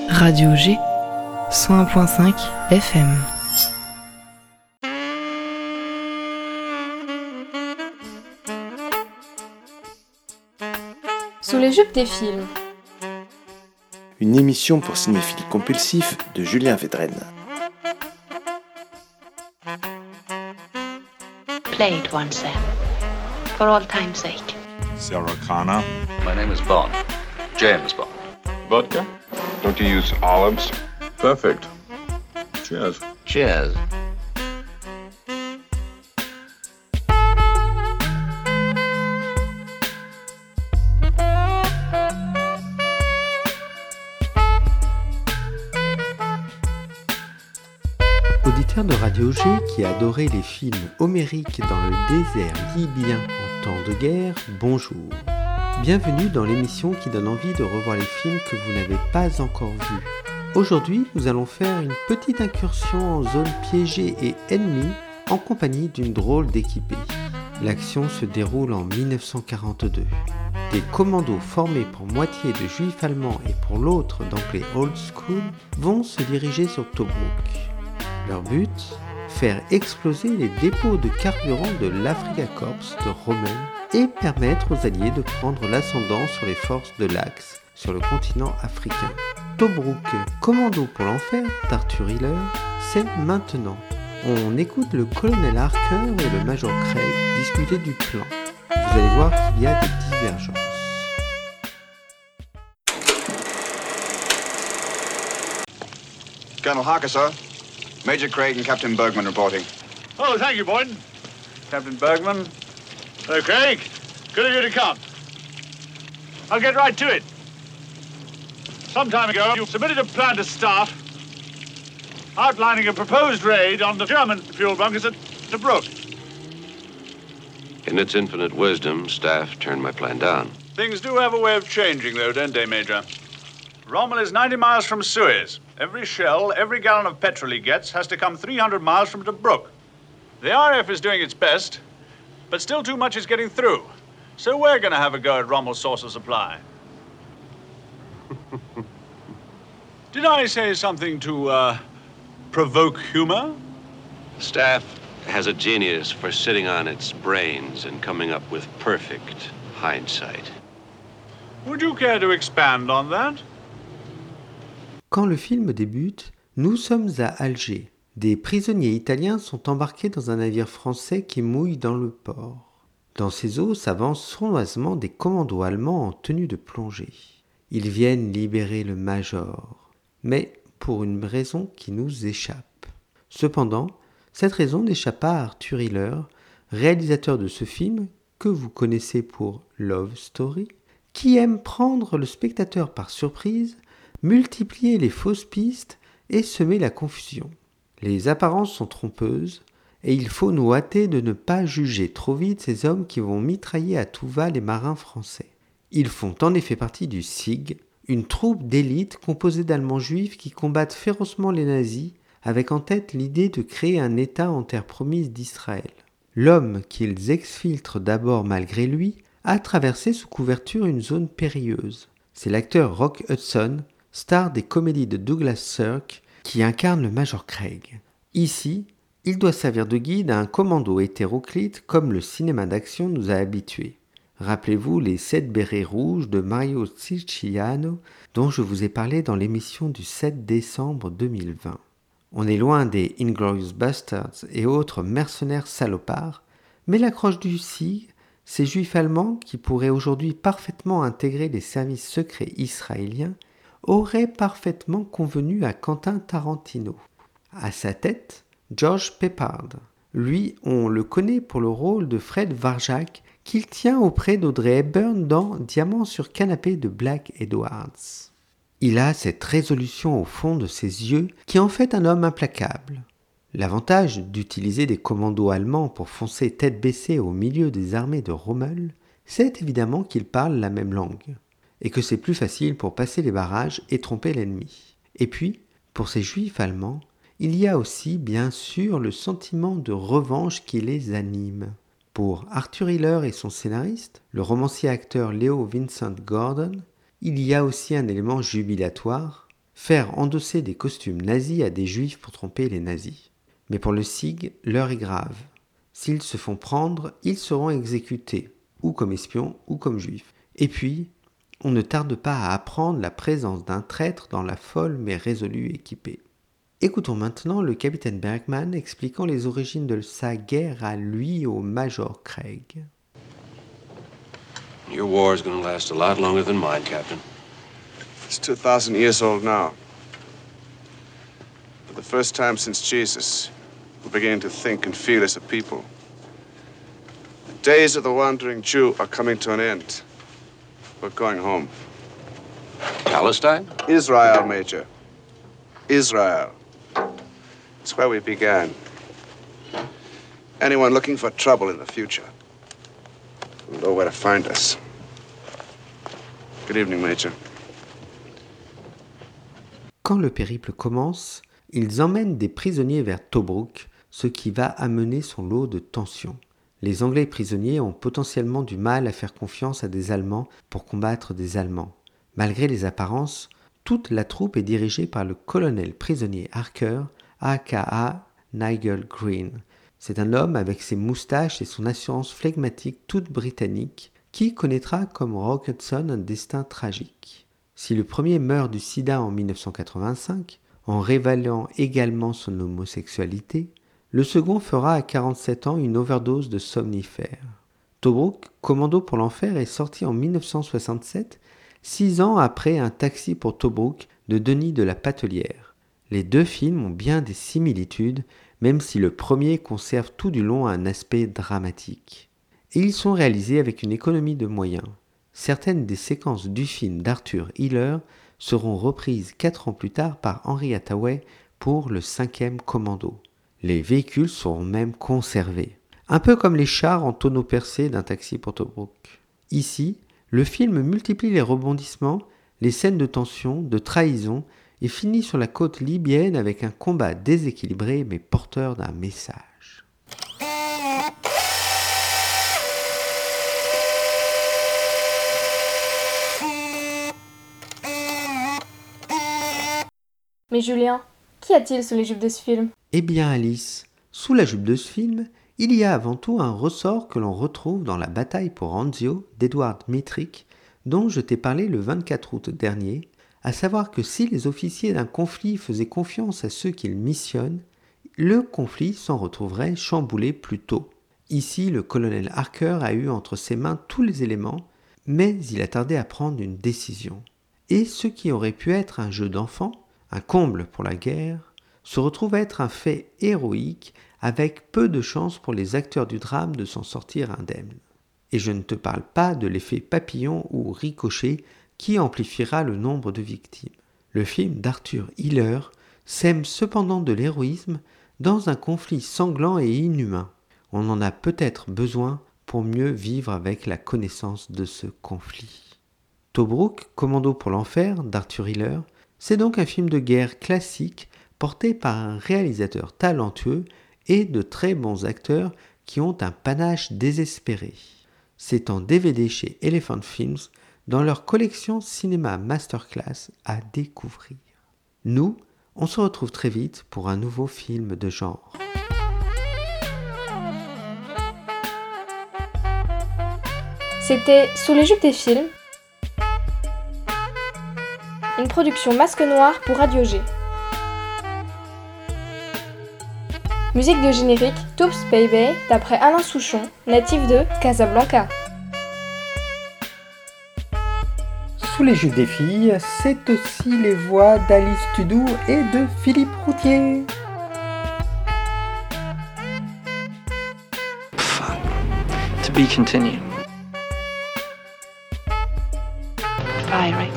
Radio G, 101.5 FM. Sous les jupes des films. Une émission pour cinéphiles compulsifs de Julien Védrenne. Play it once then, for all time's sake. Sarah Connor. My name is Bond. James Bond. Vodka? Don't you use olives? Perfect. Cheers. Cheers. Auditeur de Radio G qui a adoré les films homériques dans le désert libyen en temps de guerre, bonjour. Bienvenue dans l'émission qui donne envie de revoir les films que vous n'avez pas encore vus. Aujourd'hui, nous allons faire une petite incursion en zone piégée et ennemie en compagnie d'une drôle d'équipée. L'action se déroule en 1942. Des commandos formés pour moitié de juifs allemands et pour l'autre d'anglais old school vont se diriger sur Tobrouk. Leur but, faire exploser les dépôts de carburant de l'Afrika Korps de Rommel et permettre aux Alliés de prendre l'ascendant sur les forces de l'Axe sur le continent africain. Tobrouk, commando pour l'enfer d'Arthur Hiller, c'est maintenant. On écoute le colonel Harker et le major Craig discuter du plan. Vous allez voir qu'il y a des divergences. Colonel Harker, sir. Major Craig and Captain Bergman reporting. Oh, thank you, Boyden. Captain Bergman. Hello, Craig. Good of you to come. I'll get right to it. Some time ago, you submitted a plan to staff outlining a proposed raid on the German fuel bunkers at Tobruk. In its infinite wisdom, staff turned my plan down. Things do have a way of changing, though, don't they, Major? Rommel is 90 miles from Suez. Every shell, every gallon of petrol he gets has to come 300 miles from Tobruk. The RAF is doing its best, but still too much is getting through. So we're going to have a go at Rommel's source of supply. Did I say something to provoke humor? Staff has a genius for sitting on its brains and coming up with perfect hindsight. Would you care to expand on that? Quand le film débute, nous sommes à Alger. Des prisonniers italiens sont embarqués dans un navire français qui mouille dans le port. Dans ces eaux s'avancent sournoisement des commandos allemands en tenue de plongée. Ils viennent libérer le major, mais pour une raison qui nous échappe. Cependant, cette raison n'échappe pas à Arthur Hiller, réalisateur de ce film que vous connaissez pour Love Story, qui aime prendre le spectateur par surprise, multiplier les fausses pistes et semer la confusion. Les apparences sont trompeuses et il faut nous hâter de ne pas juger trop vite ces hommes qui vont mitrailler à tout va les marins français. Ils font en effet partie du SIG, une troupe d'élite composée d'Allemands juifs qui combattent férocement les nazis avec en tête l'idée de créer un État en terre promise d'Israël. L'homme qu'ils exfiltrent d'abord malgré lui a traversé sous couverture une zone périlleuse. C'est l'acteur Rock Hudson, star des comédies de Douglas Sirk, qui incarne le Major Craig. Ici, il doit servir de guide à un commando hétéroclite comme le cinéma d'action nous a habitués. Rappelez-vous les 7 bérets rouges de Mario Siciliano dont je vous ai parlé dans l'émission du 7 décembre 2020. On est loin des Inglourious Basterds et autres mercenaires salopards, mais l'accroche du SIG, ces juifs allemands qui pourraient aujourd'hui parfaitement intégrer les services secrets israéliens, aurait parfaitement convenu à Quentin Tarantino. À sa tête, George Peppard. Lui, on le connaît pour le rôle de Fred Varjak qu'il tient auprès d'Audrey Hepburn dans Diamant sur canapé de Black Edwards. Il a cette résolution au fond de ses yeux qui en fait un homme implacable. L'avantage d'utiliser des commandos allemands pour foncer tête baissée au milieu des armées de Rommel, c'est évidemment qu'ils parlent la même langue, et que c'est plus facile pour passer les barrages et tromper l'ennemi. Et puis, pour ces juifs allemands, il y a aussi bien sûr le sentiment de revanche qui les anime. Pour Arthur Hiller et son scénariste, le romancier-acteur Leo Vincent Gordon, il y a aussi un élément jubilatoire, faire endosser des costumes nazis à des juifs pour tromper les nazis. Mais pour le SIG, l'heure est grave. S'ils se font prendre, ils seront exécutés, ou comme espions, ou comme juifs. Et puis, on ne tarde pas à apprendre la présence d'un traître dans la folle mais résolue équipée. Écoutons maintenant le capitaine Bergman expliquant les origines de sa guerre à lui au Major Craig. Your war is going to last a lot longer than mine, Captain. It's 2,000 years old now. For the first time since Jesus, we're beginning to think and feel as a people. The days of the wandering Jew are coming to an end. We're going home. Palestine? Israel, Major. Israel. It's where we began. Anyone looking for trouble in the future will know where to find us. Good evening, Major. Quand le périple commence, ils emmènent des prisonniers vers Tobrouk, ce qui va amener son lot de tensions. Les Anglais prisonniers ont potentiellement du mal à faire confiance à des Allemands pour combattre des Allemands. Malgré les apparences, toute la troupe est dirigée par le colonel prisonnier Harker, aka Nigel Green. C'est un homme avec ses moustaches et son assurance flegmatique toute britannique qui connaîtra comme Rock Hudson un destin tragique. Si le premier meurt du sida en 1985, en révélant également son homosexualité, le second fera à 47 ans une overdose de somnifères. Tobruk, Commando pour l'enfer est sorti en 1967, 6 ans après Un taxi pour Tobruk de Denis de la Patelière. Les deux films ont bien des similitudes, même si le premier conserve tout du long un aspect dramatique. Et ils sont réalisés avec une économie de moyens. Certaines des séquences du film d'Arthur Hiller seront reprises 4 ans plus tard par Henry Hathaway pour le 5e Commando. Les véhicules seront même conservés, un peu comme les chars en tonneaux percés d'Un taxi pour Tobruk. Ici, le film multiplie les rebondissements, les scènes de tension, de trahison et finit sur la côte libyenne avec un combat déséquilibré mais porteur d'un message. Mais Julien, qu'y a-t-il sous les jupes de ce film ? Eh bien Alice, sous la jupe de ce film, il y a avant tout un ressort que l'on retrouve dans La bataille pour Anzio d'Edward Metrick, dont je t'ai parlé le 24 août dernier, à savoir que si les officiers d'un conflit faisaient confiance à ceux qu'ils missionnent, le conflit s'en retrouverait chamboulé plus tôt. Ici, le colonel Harker a eu entre ses mains tous les éléments, mais il a tardé à prendre une décision. Et ce qui aurait pu être un jeu d'enfant, un comble pour la guerre, se retrouve être un fait héroïque avec peu de chance pour les acteurs du drame de s'en sortir indemnes. Et je ne te parle pas de l'effet papillon ou ricochet qui amplifiera le nombre de victimes. Le film d'Arthur Hiller sème cependant de l'héroïsme dans un conflit sanglant et inhumain. On en a peut-être besoin pour mieux vivre avec la connaissance de ce conflit. Tobruk, Commando pour l'enfer d'Arthur Hiller, c'est donc un film de guerre classique porté par un réalisateur talentueux et de très bons acteurs qui ont un panache désespéré. C'est en DVD chez Elephant Films dans leur collection Cinéma Masterclass à découvrir. Nous, on se retrouve très vite pour un nouveau film de genre. C'était Sous les jupes des films, une production Masque Noir pour Radio G. Musique de générique Toops Baby d'après Alain Souchon, natif de Casablanca. Sous les jupes des filles, c'est aussi les voix d'Alice Tudou et de Philippe Routier. Fun. To be continued. Bye, Ray.